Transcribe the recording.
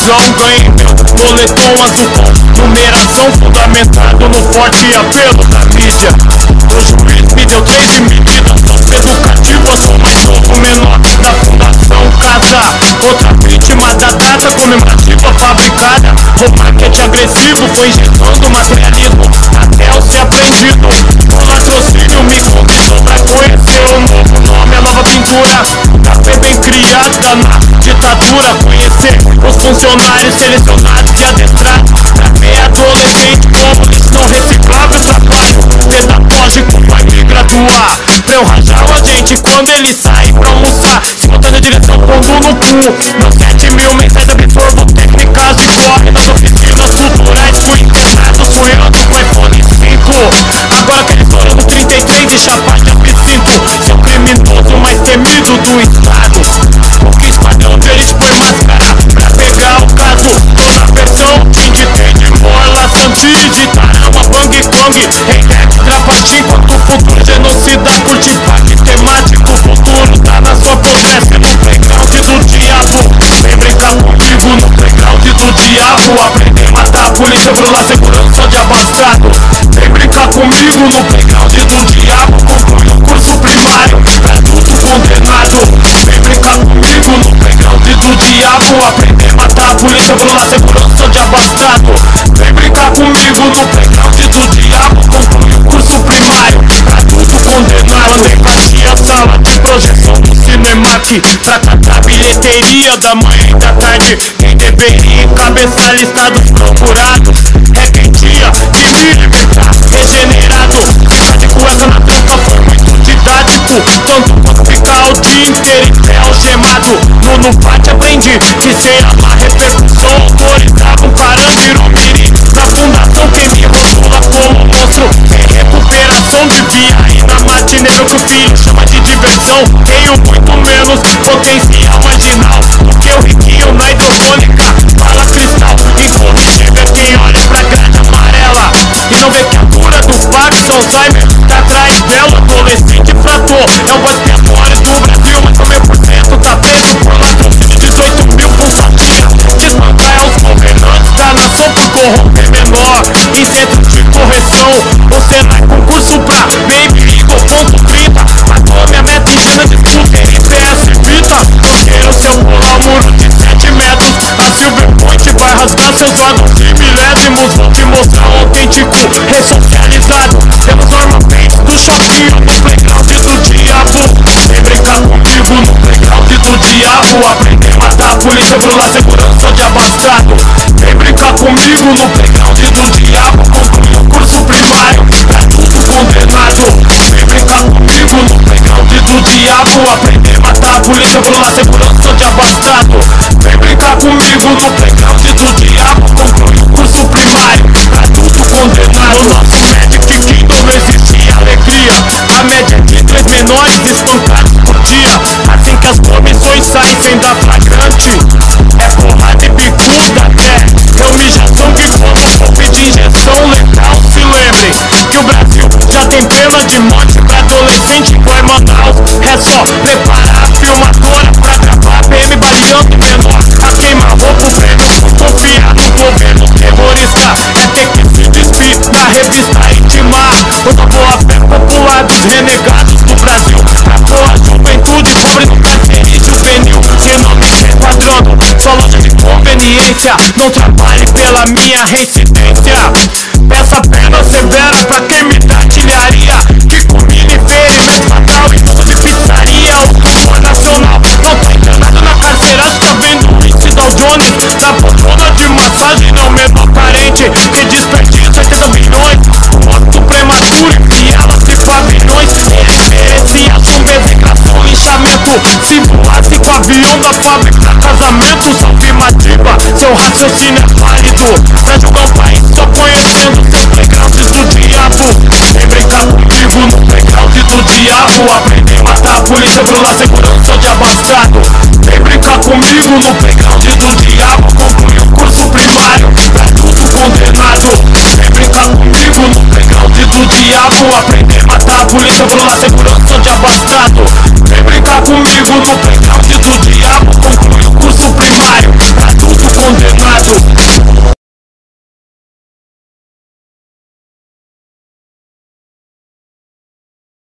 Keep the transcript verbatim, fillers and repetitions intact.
visão. Ganhei meu boletom azul, numeração fundamentado no forte apelo da mídia. O juiz me deu três medidas educativas, sou mais novo, menor na fundação casa. Outra vítima da data comemorativa fabricada. O marketing agressivo foi injetando materialismo até eu ser apreendido. O latrocínio me conquistou pra conhecer o novo nome, a nova pintura. A bebê criada na ditadura, conhecer os funcionários selecionados e adestrados pra ver adolescente como lixão reciclável e safado. Pedagógico vai me graduar pra eu rachar o agente quando ele sai pra almoçar. Escutando a direção pondo no cu meus sete mil mensais, absorvo técnicas de corre nas oficinas culturais. Fui internado sonhando com iPhone cinco. Agora aquele estouro do trinta e três e chapa de absinto. Seu criminoso mais temido do estado. O que espalhando ele foi mascarar pra pegar o caso. Toda versão indiquei de Morla, Santide, Caramba, Bang Bang, Rei Grafadinho. Enquanto o futuro genocida por destaque temático. O futuro tá na sua potência no playground do diabo. Vem brincar comigo no playground do diabo. Aprender a matar a polícia pela segurança de abastado. Vem brincar comigo no playground do diabo. Conclui o curso primário pra adulto condenado. Vem brincar comigo no playground do diabo. Aprender a matar a polícia pela segurança de abastado. Vem brincar comigo no playground do diabo. Conclui o curso primário pra adulto condenado. Simpatia, sala de projeção do Cinemark. Trata da bilheteria da manhã e da tarde. Quem deveria encabeçar a lista dos procurados é quem tinha que se limitar, regenerado. Ficar de cueca na tranca foi muito didático. Tanto quanto ficar o dia inteiro em pé algemado. Tu no pátio aprendi que sem amar repercussão autorizava um cara virou mirim da fundação. Quem me rotula como monstro sem recuperação devia ir na matineiro que o filho chama de diversão. Tenho muito menos potencial marginal do que o riquinho na hidropônica bala cristal. Incorrigível é quem olha pra grade amarela e não vê que a cura do Parkinson, Alzheimer tá atrás dela. Adolescente frator é o basquetebol do Brasil, mas noventa por cento tá preso por latrocínio. Dezoito mil por fatia, desmandar é os governantes da nação por corromper menor. Em centro de correção, você não é concurso pra Baby Eagle ponto trinta. Matou minha meta em China, disputa N T S Vita. Porque se eu pular o muro de sete metros, a Silver Point vai rasgar seus vagões de milésimos. Vou te mostrar um autêntico ressocializado. Temos armamentos do shopping no playground do diabo. Vem brincar comigo no playground do diabo. Aprender a matar a polícia pela segurança de abastado. Vem brincar comigo no playground do diabo. Conclui o curso primário pra adulto condenado. Vem brincar comigo no playground do diabo. Aprender a matar a polícia pela segurança de abastado. Vem brincar comigo no playground do diabo. Conclui o curso primário pra adulto condenado. Nosso Magic Kingdom não existe alegria. A média de três menores escutados por dia. Assim que as comissões saem sem dar flagrante, é porrada e bicuda até camijação que forma golpe de injeção letal. Se lembrem que o Brasil já tem pena de morte pra adolescente igual em Manaus. É só preparar a filmadora pra gravar B M baleando menor a queima-roupa. Confiar no governo terrorista é ter que se despir na revista Intimar. Eu tô boa fé popular dos renegados do Brasil. Matou a juventude pobre no cárcere juvenil. Se não me enquadrando, sua loja de conveniência não trabalhe pela minha residência. Peça pena severa pra quem me dá artilharia. Fico mini ferimento fatal em tudo de pizzaria. O tumor nacional não tá enganado na carceragem. Tá vendo o índice Dow Jones? A poltrona de massagem não menor carente. Que desperdício oitenta milhões. Morto prematuro enfiá-la de pavilhões. Heresia, zumbi, execração, linchamento. Se voasse com avião da fábrica, casamento. Salve Madiba, seu raciocínio é válido. Pra julgar um país só conhecendo seu playground do diabo. Vem brincar comigo no playground do diabo. Aprender a matar a polícia pela segurança de abastado. Vem brincar comigo no playground